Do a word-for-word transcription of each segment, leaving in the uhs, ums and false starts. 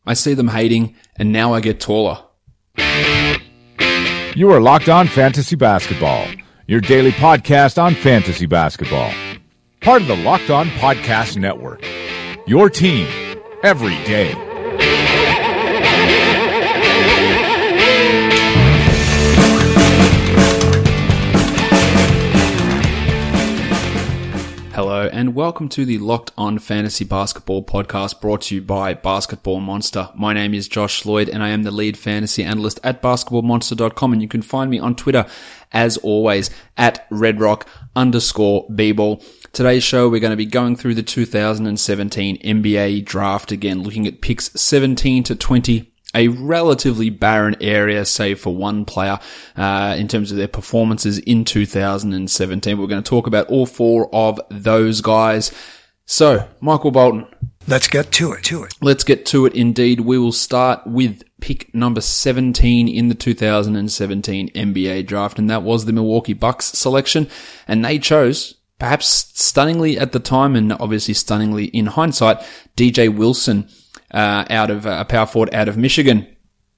I see them hating, and now I get taller. You are Locked On Fantasy Basketball, your daily podcast on fantasy basketball. Part of the Locked On Podcast Network, your team every day. Hello and welcome to the Locked On Fantasy Basketball podcast brought to you by Basketball Monster. My name is Josh Lloyd and I am the lead fantasy analyst at basketball monster dot com, and you can find me on Twitter as always at redrock underscore bball. Today's show we're going to be going through the two thousand seventeen N B A draft again, looking at picks seventeen to twenty. A relatively barren area, save for one player, uh, in terms of their performances in two thousand seventeen. We're going to talk about all four of those guys. So, Michael Bolton. Let's get to it, to it. Let's get to it indeed. We will start with pick number seventeen in the two thousand seventeen N B A draft, and that was the Milwaukee Bucks selection. And they chose, perhaps stunningly at the time, and obviously stunningly in hindsight, D J Wilson. Uh, out of uh, a power forward out of Michigan.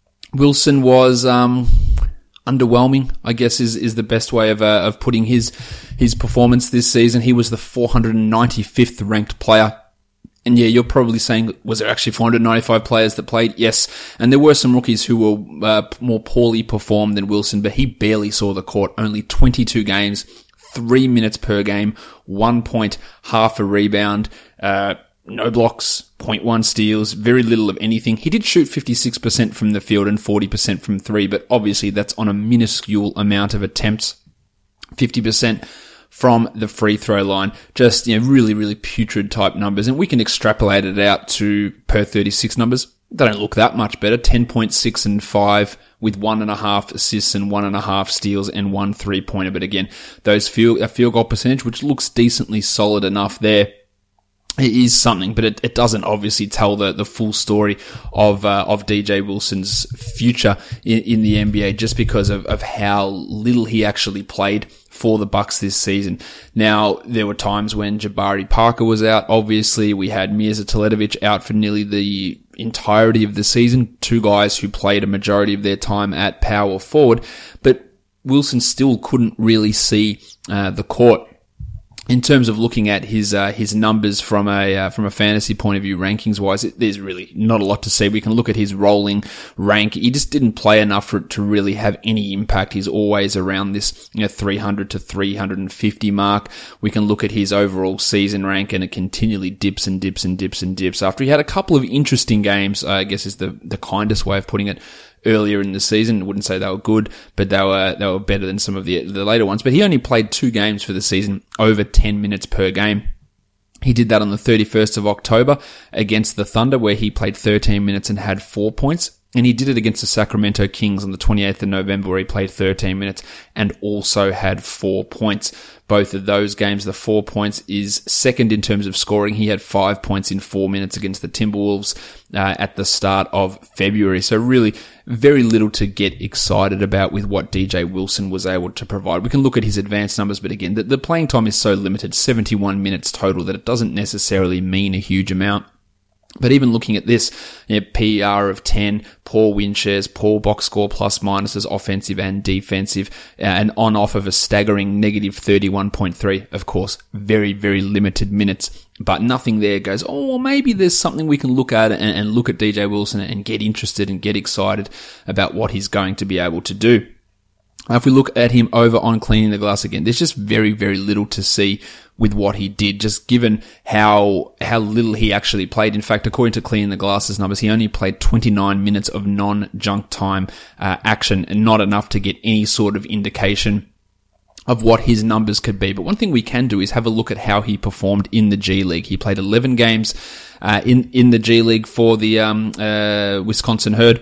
Wilson was um, underwhelming, I guess, is is the best way of uh, of putting his his performance this season. He was the four hundred ninety-fifth ranked player. And yeah, you're probably saying, was there actually four hundred ninety-five players that played? Yes. And there were some rookies who were uh, more poorly performed than Wilson, but he barely saw the court. Only twenty-two games, three minutes per game, one point, half a rebound, uh, no blocks, zero point one steals, very little of anything. He did shoot fifty-six percent from the field and forty percent from three, but obviously that's on a minuscule amount of attempts. fifty percent from the free throw line. Just, you know, really, really putrid type numbers. And we can extrapolate it out to per thirty-six numbers. They don't look that much better. ten point six and five with one and a half assists and one and a half steals and one three pointer. But again, those field, a field goal percentage, which looks decently solid enough there. It is something, but it, it doesn't obviously tell the, the full story of uh, of D J Wilson's future in, in the N B A, just because of, of how little he actually played for the Bucks this season. Now, there were times when Jabari Parker was out. Obviously, we had Mirza Teletovic out for nearly the entirety of the season. Two guys who played a majority of their time at power forward, but Wilson still couldn't really see uh, the court. In terms of looking at his uh, his numbers from a uh, from a fantasy point of view, rankings wise, it, there's really not a lot to say. We can look at his rolling rank. He just didn't play enough for it to really have any impact. He's always around this, you know, three hundred to three hundred fifty mark. We can look at his overall season rank, and it continually dips and dips and dips and dips. After he had a couple of interesting games, uh, I guess is the the kindest way of putting it. Earlier in the season, I wouldn't say they were good, but they were they were better than some of the the later ones. But he only played two games for the season, over ten minutes per game. He did that on the thirty-first of October against the Thunder, where he played thirteen minutes and had four points. And he did it against the Sacramento Kings on the twenty-eighth of November, where he played thirteen minutes and also had four points. Both of those games, the four points is second in terms of scoring. He had five points in four minutes against the Timberwolves uh, at the start of February. So really very little to get excited about with what D J Wilson was able to provide. We can look at his advanced numbers, but again, the, the playing time is so limited, seventy-one minutes total, that it doesn't necessarily mean a huge amount. But even looking at this, you know, P E R of ten, poor win shares, poor box score plus minuses, offensive and defensive, uh, and on off of a staggering negative thirty-one point three. Of course, very, very limited minutes, but nothing there goes, oh, well, maybe there's something we can look at and, and look at D J Wilson and get interested and get excited about what he's going to be able to do. If we look at him over on Cleaning the Glass again, there's just very, very little to see with what he did, just given how how little he actually played. In fact, according to Cleaning the Glass's numbers, he only played twenty-nine minutes of non-junk time uh, action, and not enough to get any sort of indication of what his numbers could be. But one thing we can do is have a look at how he performed in the G League. He played eleven games uh, in in the G League for the um, uh, Wisconsin Herd.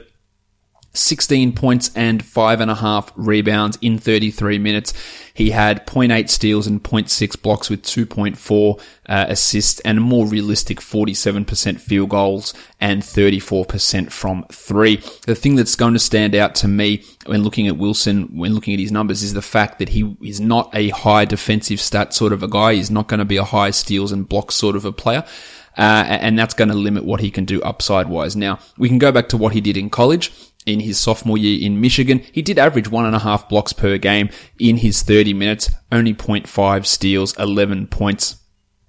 sixteen points and five and a half rebounds in thirty-three minutes. He had zero point eight steals and zero point six blocks with two point four uh, assists and a more realistic forty-seven percent field goals and thirty-four percent from three. The thing that's going to stand out to me when looking at Wilson, when looking at his numbers, is the fact that he is not a high defensive stat sort of a guy. He's not going to be a high steals and blocks sort of a player. uh, and that's going to limit what he can do upside-wise. Now, we can go back to what he did in college. In his sophomore year in Michigan, he did average one and a half blocks per game in his thirty minutes, only zero point five steals, eleven points.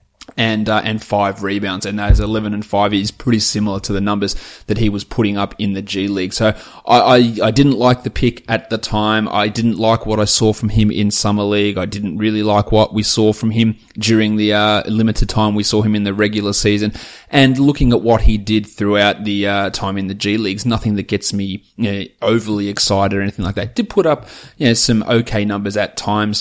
And, uh, and five rebounds. And those eleven and five is pretty similar to the numbers that he was putting up in the G League. So I, I, I didn't like the pick at the time. I didn't like what I saw from him in Summer League. I didn't really like what we saw from him during the, uh, limited time we saw him in the regular season. And looking at what he did throughout the, uh, time in the G Leagues, nothing that gets me, you know, overly excited or anything like that. Did put up, you know, some okay numbers at times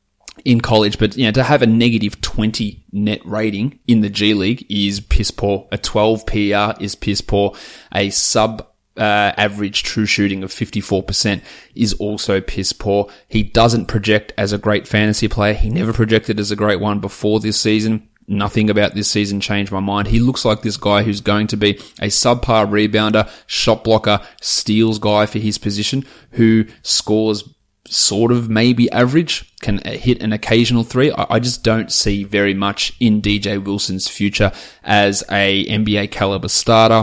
in college, but you know, to have a negative twenty net rating in the G League is piss poor. A twelve P R is piss poor. A sub uh, average true shooting of fifty-four percent is also piss poor. He doesn't project as a great fantasy player. He never projected as a great one before this season. Nothing about this season changed my mind. He looks like this guy who's going to be a subpar rebounder, shot blocker, steals guy for his position, who scores sort of maybe average, can hit an occasional three. I just don't see very much in D J Wilson's future as a N B A caliber starter.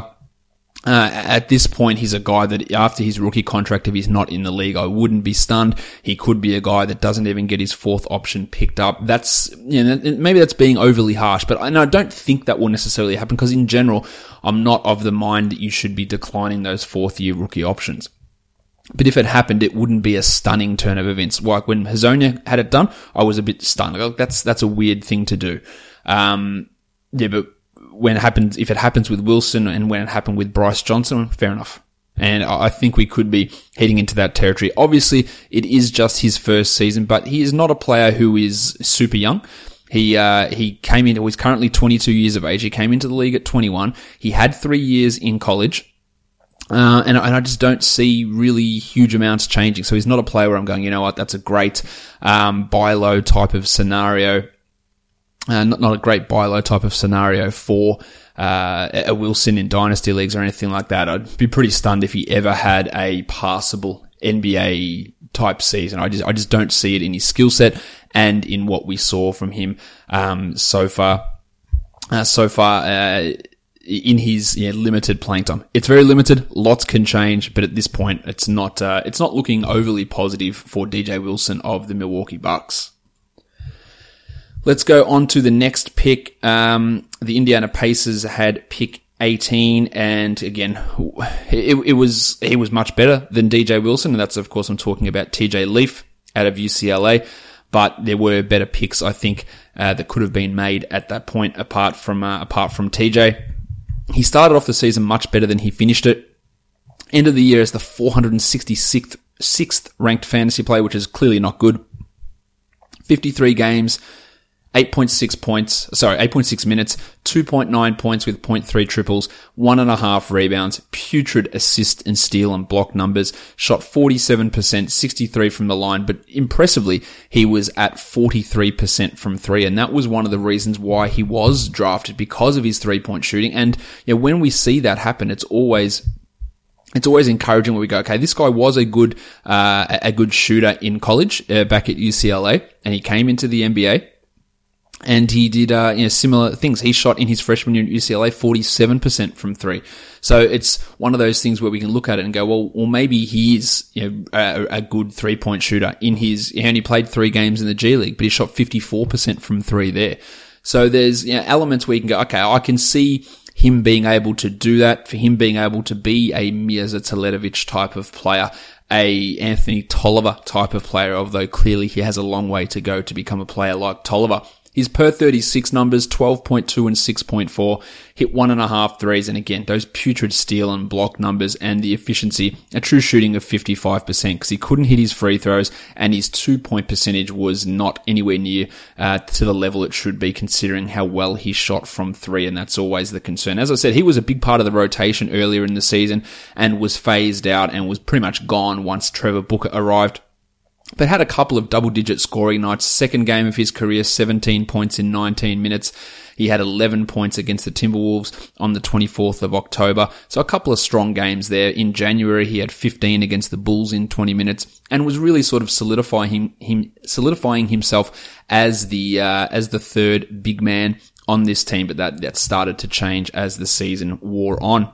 Uh, at this point, he's a guy that after his rookie contract, if he's not in the league, I wouldn't be stunned. He could be a guy that doesn't even get his fourth option picked up. That's, you know, maybe that's being overly harsh, but I, no, I don't think that will necessarily happen because in general, I'm not of the mind that you should be declining those fourth year rookie options. But if it happened, it wouldn't be a stunning turn of events. Like when Hezonja had it done, I was a bit stunned. Like, that's, that's a weird thing to do. Um, yeah, but when it happens, if it happens with Wilson and when it happened with Bryce Johnson, fair enough. And I think we could be heading into that territory. Obviously, it is just his first season, but he is not a player who is super young. He, uh, he came in, he's currently twenty-two years of age. He came into the league at twenty-one. He had three years in college. Uh, and, and I just don't see really huge amounts changing. So he's not a player where I'm going, you know what, that's a great, um, buy low type of scenario. Uh, not, not a great buy low type of scenario for, uh, a Wilson in dynasty leagues or anything like that. I'd be pretty stunned if he ever had a passable N B A type season. I just, I just don't see it in his skill set and in what we saw from him, um, so far, uh, so far, uh, in his yeah, limited playing time. It's very limited. Lots can change, but at this point, it's not uh, it's not looking overly positive for D J Wilson of the Milwaukee Bucks. Let's go on to the next pick. Um, the Indiana Pacers had pick eighteen, and again, it, it was he was much better than D J Wilson, and that's of course I'm talking about T J Leaf out of U C L A. But there were better picks, I think, uh, that could have been made at that point, apart from uh, apart from T J. He started off the season much better than he finished it. End of the year as the four hundred sixty-sixth sixth ranked fantasy player, which is clearly not good. fifty-three games, eight point six points, sorry, eight point six minutes, two point nine points with zero point three triples, one and a half rebounds, putrid assist and steal and block numbers, shot forty-seven percent, sixty-three from the line, but impressively, he was at forty-three percent from three, and that was one of the reasons why he was drafted, because of his three-point shooting. And you know, when we see that happen, it's always It's always encouraging when we go, okay, this guy was a good, uh, a good shooter in college, uh, back at U C L A, and he came into the N B A, and he did, uh, you know, similar things. He shot in his freshman year at U C L A forty-seven percent from three. So it's one of those things where we can look at it and go, well, well, maybe he is, you know, a, a good three-point shooter in his, he only played three games in the G League, but he shot fifty-four percent from three there. So there's, you know, elements where you can go, okay, I can see him being able to do that, for him being able to be a Mirza Teletovic type of player, a Anthony Tolliver type of player, although clearly he has a long way to go to become a player like Tolliver. His per thirty-six numbers, twelve point two and six point four, hit one and a half threes, and again, those putrid steal and block numbers and the efficiency, a true shooting of fifty-five percent, because he couldn't hit his free throws, and his two-point percentage was not anywhere near uh, to the level it should be, considering how well he shot from three, and that's always the concern. As I said, he was a big part of the rotation earlier in the season, and was phased out, and was pretty much gone once Trevor Booker arrived. But had a couple of double-digit scoring nights. Second game of his career, seventeen points in nineteen minutes. He had eleven points against the Timberwolves on the twenty-fourth of October. So a couple of strong games there. In January, he had fifteen against the Bulls in twenty minutes, and was really sort of solidifying him, him solidifying himself as the uh, as the third big man on this team, but that, that started to change as the season wore on.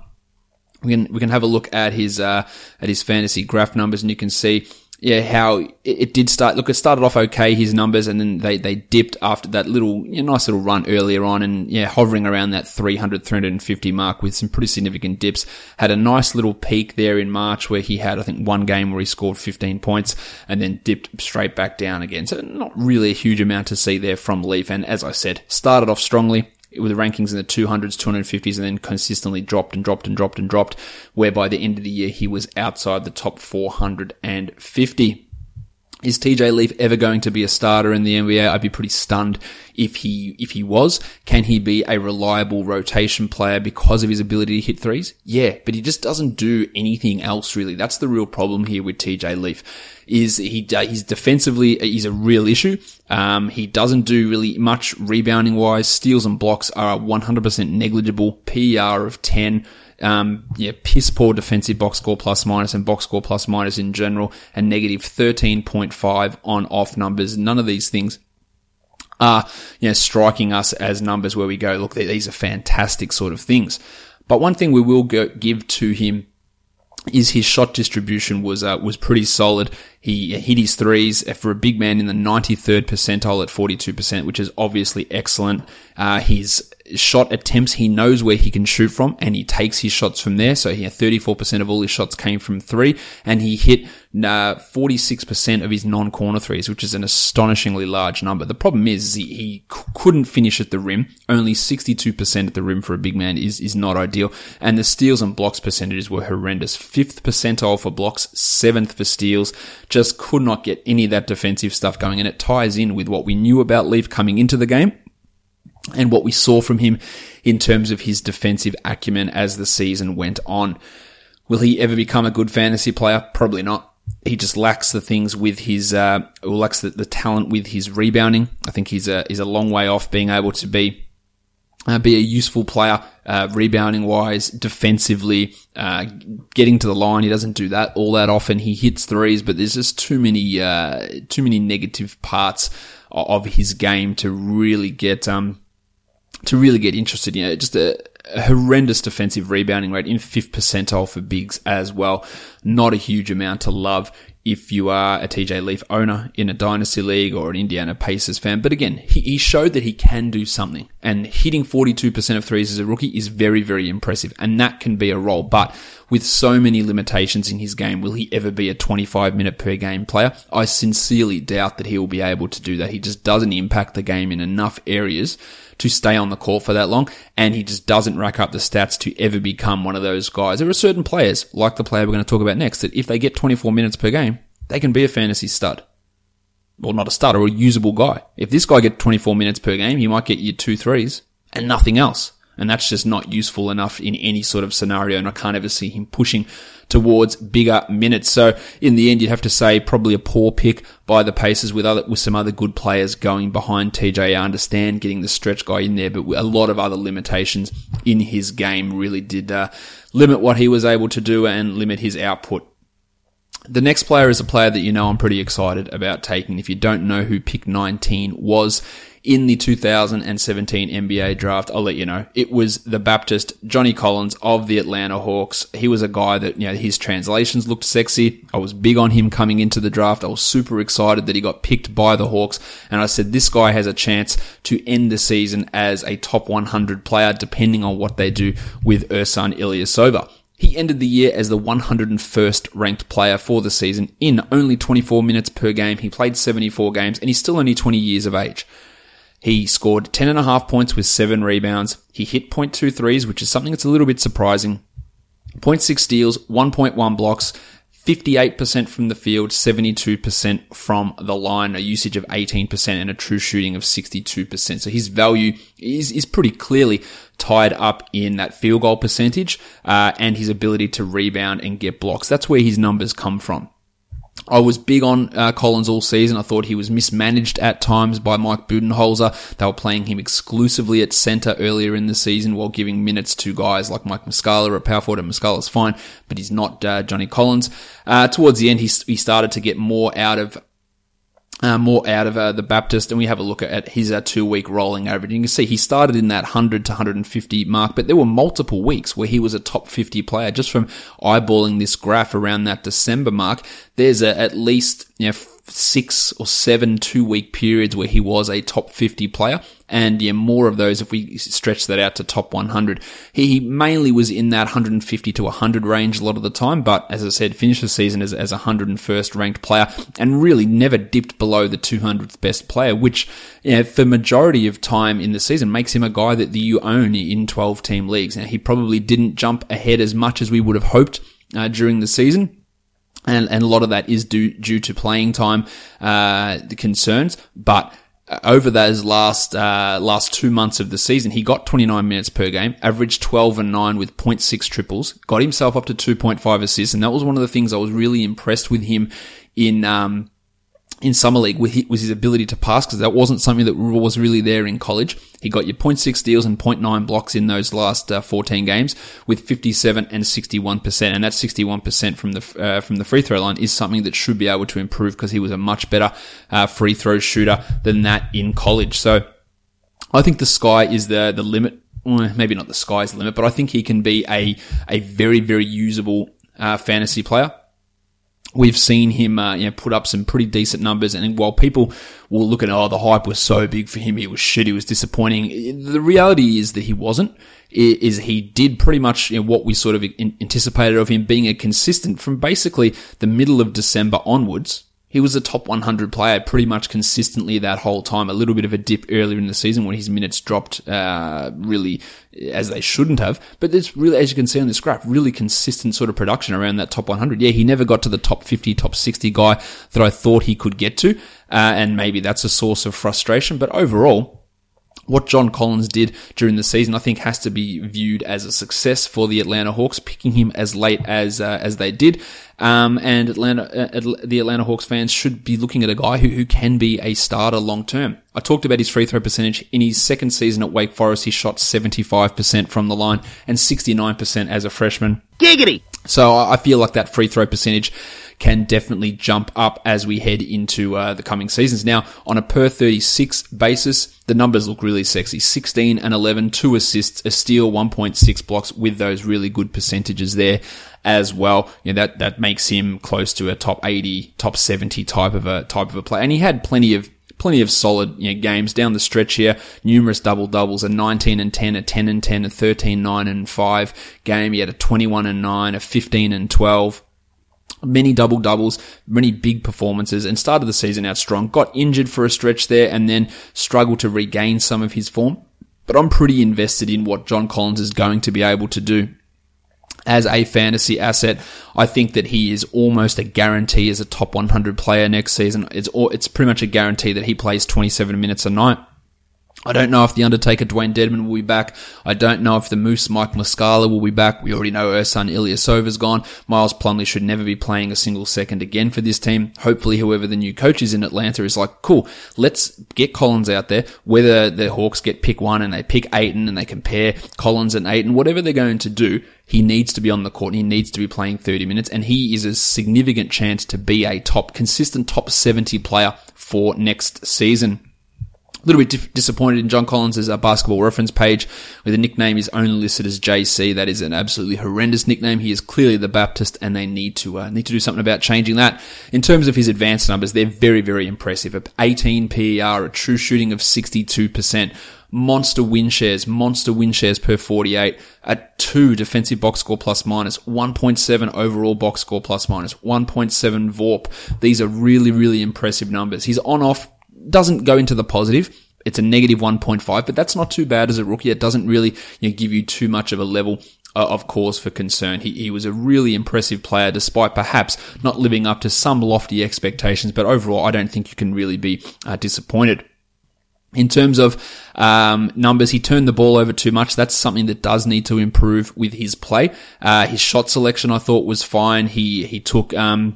We can, we can have a look at his, uh, at his fantasy graph numbers, and you can see, yeah, how it, it did start. Look, it started off okay, his numbers, and then they, they dipped after that little, you know, nice little run earlier on, and yeah, hovering around that three hundred, three fifty mark with some pretty significant dips. Had a nice little peak there in March where he had, I think, one game where he scored fifteen points and then dipped straight back down again. So not really a huge amount to see there from Leaf. And as I said, started off strongly with the rankings in the two hundreds, two fifties, and then consistently dropped and dropped and dropped and dropped, where by the end of the year he was outside the top four hundred fifty. Is T J Leaf ever going to be a starter in the N B A? I'd be pretty stunned if he if he was. Can he be a reliable rotation player because of his ability to hit threes? Yeah, but he just doesn't do anything else really. That's the real problem here with T J Leaf. Is he he's defensively he's a real issue. Um, he doesn't do really much rebounding wise. Steals and blocks are one hundred percent negligible. P E R of ten. Um, yeah, piss poor defensive box score plus minus and box score plus minus in general, and negative thirteen point five on off numbers. None of these things are, you know, striking us as numbers where we go, look, these are fantastic sort of things. But one thing we will go, give to him is his shot distribution was uh, was pretty solid. He hit his threes for a big man in the ninety-third percentile at forty-two percent, which is obviously excellent. Uh, his shot attempts, he knows where he can shoot from, and he takes his shots from there. So he had thirty-four percent of all his shots came from three, and he hit uh, forty-six percent of his non-corner threes, which is an astonishingly large number. The problem is he, he c- couldn't finish at the rim. Only sixty-two percent at the rim for a big man is, is not ideal. And the steals and blocks percentages were horrendous. Fifth percentile for blocks, seventh for steals. Just could not get any of that defensive stuff going, and it ties in with what we knew about Leaf coming into the game and what we saw from him in terms of his defensive acumen as the season went on. Will he ever become a good fantasy player? Probably not. He just lacks the things with his, uh, or lacks the, the talent with his rebounding. I think he's a, he's a long way off being able to be, uh, be a useful player, uh, rebounding wise, defensively, uh, getting to the line. He doesn't do that all that often. He hits threes, but there's just too many, uh, too many negative parts of his game to really get, um, to really get interested. You know, just a, a horrendous defensive rebounding rate in fifth percentile for bigs as well. Not a huge amount to love if you are a T J Leaf owner in a dynasty league or an Indiana Pacers fan. But again, he, he showed that he can do something, and hitting forty-two percent of threes as a rookie is very, very impressive, and that can be a role. But with so many limitations in his game, will he ever be a twenty-five minute per game player? I sincerely doubt that he will be able to do that. He just doesn't impact the game in enough areas to stay on the court for that long, and he just doesn't rack up the stats to ever become one of those guys. There are certain players, like the player we're going to talk about next, that if they get twenty-four minutes per game, they can be a fantasy stud. Well, not a stud, or a usable guy. If this guy gets twenty-four minutes per game, he might get you two threes and nothing else. And that's just not useful enough in any sort of scenario, and I can't ever see him pushing towards bigger minutes. So in the end, you'd have to say probably a poor pick by the Pacers with other, with some other good players going behind T J. I understand getting the stretch guy in there, but a lot of other limitations in his game really did uh, limit what he was able to do and limit his output. The next player is a player that you know I'm pretty excited about taking. If you don't know who pick nineteen was in the two thousand seventeen N B A draft, I'll let you know. It was the Baptist Johnny Collins of the Atlanta Hawks. He was a guy that, you know, his translations looked sexy. I was big on him coming into the draft. I was super excited that he got picked by the Hawks, and I said this guy has a chance to end the season as a top one hundred player depending on what they do with Ersan Ilyasova. He ended the year as the one hundred first ranked player for the season in only twenty-four minutes per game. He played seventy-four games, and he's still only twenty years of age. He scored ten point five points with seven rebounds. He hit zero point two threes, which is something that's a little bit surprising. zero point six steals, one point one blocks, fifty-eight percent from the field, seventy-two percent from the line, a usage of eighteen percent, and a true shooting of sixty-two percent. So his value is, is pretty clearly tied up in that field goal percentage, uh, and his ability to rebound and get blocks. That's where his numbers come from. I was big on uh, Collins all season. I thought he was mismanaged at times by Mike Budenholzer. They were playing him exclusively at center earlier in the season while giving minutes to guys like Mike Muscala at power forward, and Muscala's fine, but he's not uh, Johnny Collins. Uh, towards the end, he, he started to get more out of Uh, more out of uh, the Baptist, and we have a look at, at his uh, two-week rolling average. You can see he started in that one hundred to one hundred fifty mark, but there were multiple weeks where he was a top fifty player. Just from eyeballing this graph around that December mark, there's a, at least you know six or seven two-week periods where he was a top fifty player, and yeah, more of those if we stretch that out to top one hundred. He, he mainly was in that one hundred fifty to one hundred range a lot of the time, but as I said, finished the season as, as a one hundred first ranked player, and really never dipped below the two hundredth best player, which, you know, for majority of time in the season makes him a guy that you own in twelve team leagues. Now, he probably didn't jump ahead as much as we would have hoped uh, during the season. And, and a lot of that is due, due to playing time, uh, the concerns. But over those last, uh, last two months of the season, he got twenty-nine minutes per game, averaged twelve and nine with zero point six triples, got himself up to two point five assists. And that was one of the things I was really impressed with him in, um, in Summer League with his, was his ability to pass, because that wasn't something that was really there in college. He got your zero point six steals and zero point nine blocks in those last uh, fourteen games with fifty-seven and sixty-one percent. And that sixty-one percent from the uh, from the free throw line is something that should be able to improve, because he was a much better uh, free throw shooter than that in college. So I think the sky is the the limit. Well, maybe not the sky's the limit, but I think he can be a a very, very usable uh, fantasy player. We've seen him, uh, you know, put up some pretty decent numbers, and while people will look at, oh, the hype was so big for him, he was shit, he was disappointing, the reality is that he wasn't. Is he did pretty much, you know, what we sort of anticipated of him, being a consistent from basically the middle of December onwards. He was a top one hundred player pretty much consistently that whole time. A little bit of a dip earlier in the season when his minutes dropped, uh, really as they shouldn't have. But it's really, as you can see on this graph, really consistent sort of production around that top one hundred. Yeah, he never got to the top fifty, top sixty guy that I thought he could get to. Uh, and maybe that's a source of frustration. But overall, what John Collins did during the season, I think, has to be viewed as a success for the Atlanta Hawks, picking him as late as uh, as they did. Um, and Atlanta, uh, the Atlanta Hawks fans should be looking at a guy who, who can be a starter long term. I talked about his free throw percentage. In his second season at Wake Forest, he shot seventy-five percent from the line and sixty-nine percent as a freshman. Giggity! So I feel like that free throw percentage can definitely jump up as we head into uh, the coming seasons. Now, on a per thirty-six basis, the numbers look really sexy. sixteen and eleven, two assists, a steal, one point six blocks, with those really good percentages there as well. You know, that that makes him close to a top eighty, top seventy type of a type of a player. And he had plenty of Plenty of solid, you know, games down the stretch here. Numerous double doubles, a nineteen and ten, a ten and ten, a thirteen, nine and five game. He had a twenty-one and nine, a fifteen and twelve. Many double doubles, many big performances, and started the season out strong. Got injured for a stretch there and then struggled to regain some of his form. But I'm pretty invested in what John Collins is going to be able to do as a fantasy asset. I think that he is almost a guarantee as a top one hundred player next season. It's it's pretty much a guarantee that he plays twenty-seven minutes a night. I don't know if the Undertaker Dwayne Dedman will be back. I don't know if the Moose Mike Muscala will be back. We already know Ersan Ilyasova's gone. Miles Plumlee should never be playing a single second again for this team. Hopefully, whoever the new coach is in Atlanta is like, cool, let's get Collins out there. Whether the Hawks get pick one and they pick Ayton and they compare Collins and Ayton, whatever they're going to do, he needs to be on the court and he needs to be playing thirty minutes, and he is a significant chance to be a top, consistent top seventy player for next season. A little bit dif- disappointed in John Collins' uh, basketball reference page, where the nickname is only listed as J C. That is an absolutely horrendous nickname. He is clearly the Baptist, and they need to uh, need to do something about changing that. In terms of his advanced numbers, they're very, very impressive. A eighteen P E R, a true shooting of sixty-two percent. Monster win shares, monster win shares per forty-eight, at two defensive box score plus minus, one point seven overall box score plus minus, one point seven V O R P. These are really, really impressive numbers. His on-off doesn't go into the positive. It's a negative one point five, but that's not too bad as a rookie. It doesn't really, you know, give you too much of a level uh, of cause for concern. He, he was a really impressive player, despite perhaps not living up to some lofty expectations, but overall, I don't think you can really be uh, disappointed. In terms of um numbers, he turned the ball over too much. That's something that does need to improve with his play. Uh his shot selection, I thought, was fine. He he took um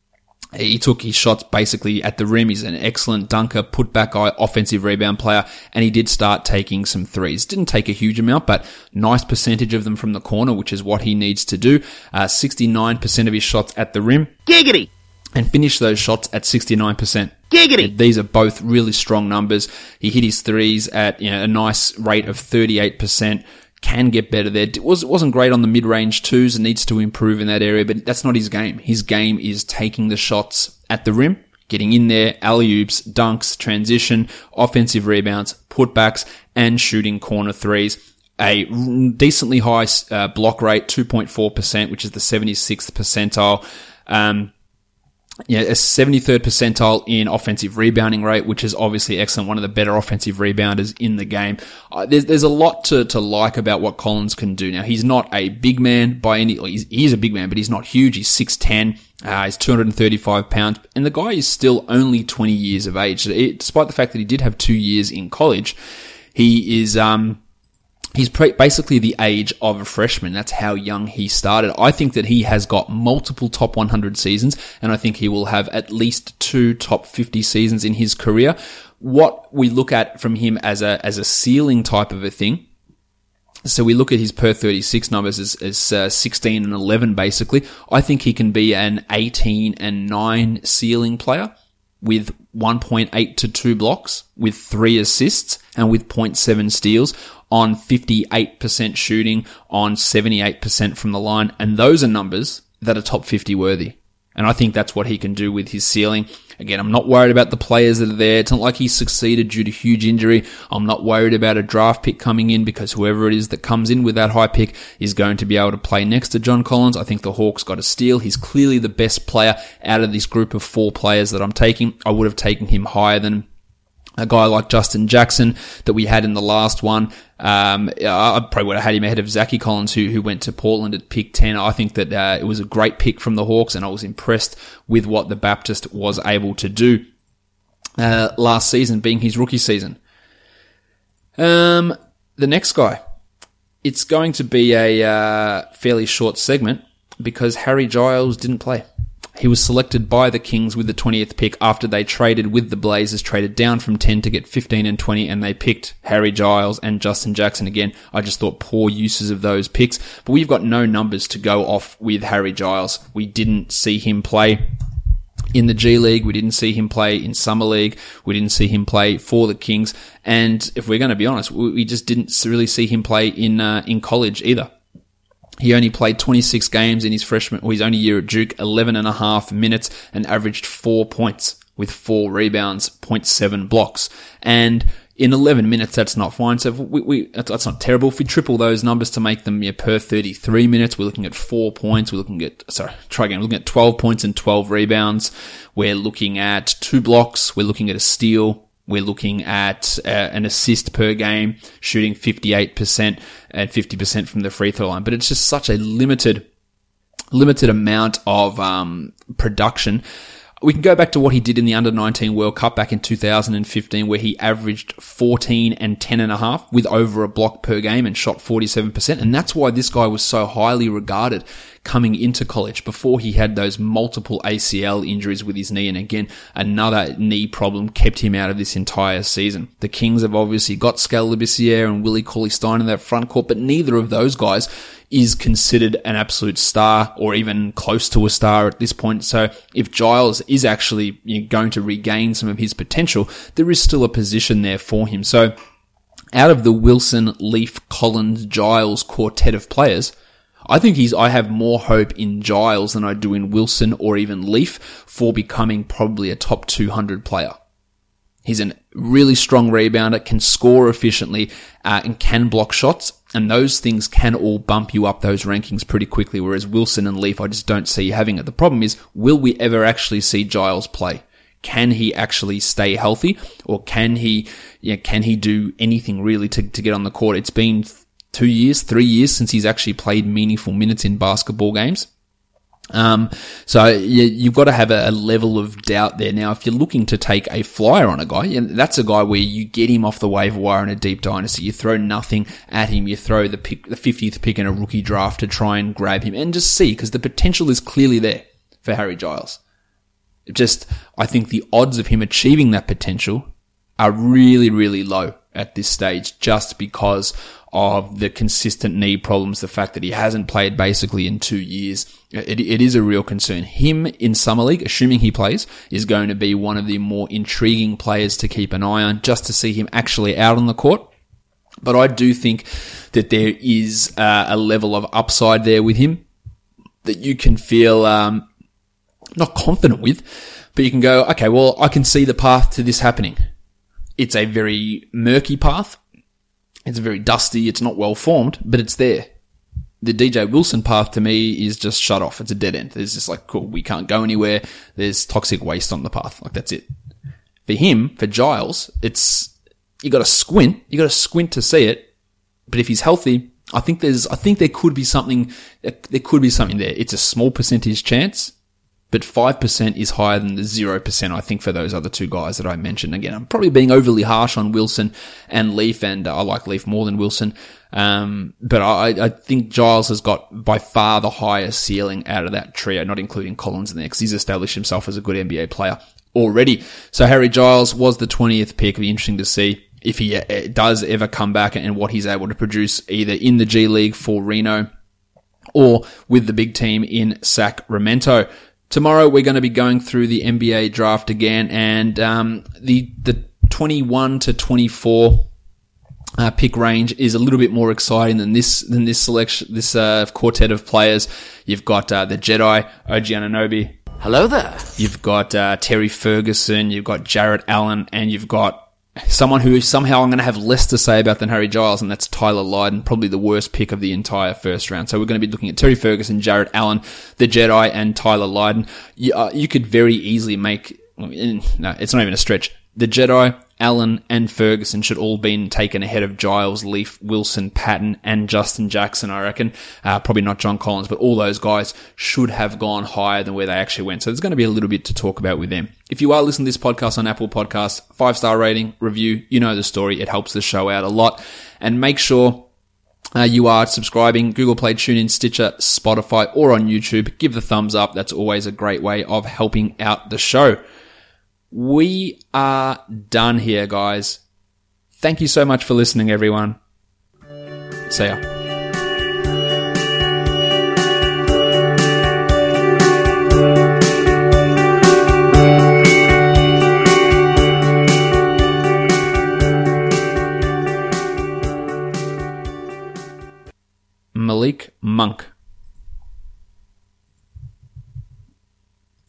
he took his shots basically at the rim. He's an excellent dunker, put-back guy, offensive rebound player, and he did start taking some threes. Didn't take a huge amount, but nice percentage of them from the corner, which is what he needs to do. Uh sixty-nine percent of his shots at the rim. Giggity! and finished those shots at sixty-nine percent. Giggity! These are both really strong numbers. He hit his threes at, you know, a nice rate of thirty-eight percent. Can get better there. It was, wasn't great on the mid-range twos and needs to improve in that area, but that's not his game. His game is taking the shots at the rim, getting in there, alley-oops, dunks, transition, offensive rebounds, putbacks, and shooting corner threes. A decently high uh, block rate, two point four percent, which is the seventy-sixth percentile. Um, Yeah, a seventy-third percentile in offensive rebounding rate, which is obviously excellent. One of the better offensive rebounders in the game. Uh, there's, there's a lot to, to like about what Collins can do. Now, he's not a big man by any, he's, he's a big man, but he's not huge. He's six ten, uh, he's two hundred thirty-five pounds, and the guy is still only twenty years of age. It, despite the fact that he did have two years in college, he is, um, He's basically the age of a freshman. That's how young he started. I think that he has got multiple top one hundred seasons, and I think he will have at least two top fifty seasons in his career. What we look at from him as a as a ceiling type of a thing, so we look at his per thirty-six numbers as, as uh, sixteen and eleven basically. I think he can be an eighteen and nine ceiling player with one point eight to two blocks, with three assists, and with zero point seven steals, on fifty-eight percent shooting, on seventy-eight percent from the line. And those are numbers that are top fifty worthy. And I think that's what he can do with his ceiling. Again, I'm not worried about the players that are there. It's not like he succeeded due to huge injury. I'm not worried about a draft pick coming in, because whoever it is that comes in with that high pick is going to be able to play next to John Collins. I think the Hawks got a steal. He's clearly the best player out of this group of four players that I'm taking. I would have taken him higher than a guy like Justin Jackson that we had in the last one. Um, I probably would have had him ahead of Zachy Collins, who, who went to Portland at pick ten. I think that, uh, it was a great pick from the Hawks, and I was impressed with what the Baptist was able to do, uh, last season, being his rookie season. Um, the next guy, it's going to be a, uh, fairly short segment, because Harry Giles didn't play. He was selected by the Kings with the twentieth pick after they traded with the Blazers, traded down from ten to get fifteen and twenty, and they picked Harry Giles and Justin Jackson again. I just thought poor uses of those picks, but we've got no numbers to go off with Harry Giles. We didn't see him play in the G League. We didn't see him play in Summer League. We didn't see him play for the Kings. And if we're going to be honest, we just didn't really see him play in, uh, in college either. He only played twenty-six games in his freshman, or his only year at Duke, eleven and a half minutes, and averaged four points with four rebounds, zero point seven blocks. And in eleven minutes, that's not fine. So we, we, that's not terrible. If we triple those numbers to make them, yeah, per thirty-three minutes, we're looking at four points. We're looking at, sorry, try again. We're looking at twelve points and twelve rebounds. We're looking at two blocks. We're looking at a steal. We're looking at uh, an assist per game, shooting fifty-eight percent and fifty percent from the free throw line. But it's just such a limited, limited amount of um, production. We can go back to what he did in the under nineteen World Cup back in two thousand fifteen, where he averaged fourteen and ten and a half with over a block per game and shot forty-seven percent. And that's why this guy was so highly regarded coming into college, before he had those multiple A C L injuries with his knee. And again, another knee problem kept him out of this entire season. The Kings have obviously got Skal Labissiere and Willie Cauley-Stein in that front court, but neither of those guys is considered an absolute star or even close to a star at this point. So if Giles is actually, you know, going to regain some of his potential, there is still a position there for him. So out of the Wilson, Leaf, Collins, Giles quartet of players, I think he's, I have more hope in Giles than I do in Wilson or even Leaf for becoming probably a top two hundred player. He's a really strong rebounder, can score efficiently, uh, and can block shots. And those things can all bump you up those rankings pretty quickly. Whereas Wilson and Leaf, I just don't see having it. The problem is, will we ever actually see Giles play? Can he actually stay healthy, or can he, yeah, can he do anything really to, to get on the court? It's been two years, three years since he's actually played meaningful minutes in basketball games. Um, so you, you've got to have a, a level of doubt there. Now, if you're looking to take a flyer on a guy, yeah, that's a guy where you get him off the waiver wire in a deep dynasty. You throw nothing at him. You throw the pick, the fiftieth pick in a rookie draft to try and grab him and just see, because the potential is clearly there for Harry Giles. Just, I think the odds of him achieving that potential are really, really low at this stage, just because of the consistent knee problems, the fact that he hasn't played basically in two years. It, it is a real concern. Him in Summer League, assuming he plays, is going to be one of the more intriguing players to keep an eye on, just to see him actually out on the court. But I do think that there is uh, a level of upside there with him that you can feel um, not confident with, but you can go, okay, well, I can see the path to this happening. It's a very murky path. It's very dusty. It's not well formed, but it's there. The D J Wilson path to me is just shut off. It's a dead end. There's just like, cool, we can't go anywhere. There's toxic waste on the path. Like, that's it. For him, for Giles, it's, you gotta squint. You gotta squint to see it. But if he's healthy, I think there's, I think there could be something, there could be something there. It's a small percentage chance, but five percent is higher than the zero percent, I think, for those other two guys that I mentioned. Again, I'm probably being overly harsh on Wilson and Leaf, and I like Leaf more than Wilson. Um, but I, I think Giles has got by far the highest ceiling out of that trio, not including Collins in there, because he's established himself as a good N B A player already. So Harry Giles was the twentieth pick. It'll be interesting to see if he does ever come back and what he's able to produce either in the G League for Reno or with the big team in Sacramento. Tomorrow we're going to be going through the N B A draft again, and um, the the twenty-one to twenty-four uh, pick range is a little bit more exciting than this than this selection, this uh, quartet of players. You've got uh, the Jedi, O G Anunoby. Hello there. You've got uh, Terry Ferguson. You've got Jarrett Allen, and you've got someone who somehow I'm going to have less to say about than Harry Giles, and that's Tyler Lydon, probably the worst pick of the entire first round. So we're going to be looking at Terry Ferguson, Jarrett Allen, the Jedi, and Tyler Lydon. You, uh, you could very easily make, no, it's not even a stretch. The Jedi, Allen, and Ferguson should all been taken ahead of Giles, Leaf, Wilson, Patton, and Justin Jackson, I reckon. Uh, probably not John Collins, but all those guys should have gone higher than where they actually went. So there's going to be a little bit to talk about with them. If you are listening to this podcast on Apple Podcasts, five-star rating, review, you know the story. It helps the show out a lot. And make sure uh, you are subscribing, Google Play, TuneIn, Stitcher, Spotify, or on YouTube. Give the thumbs up. That's always a great way of helping out the show. We are done here, guys. Thank you so much for listening, everyone. See ya. Malik Monk.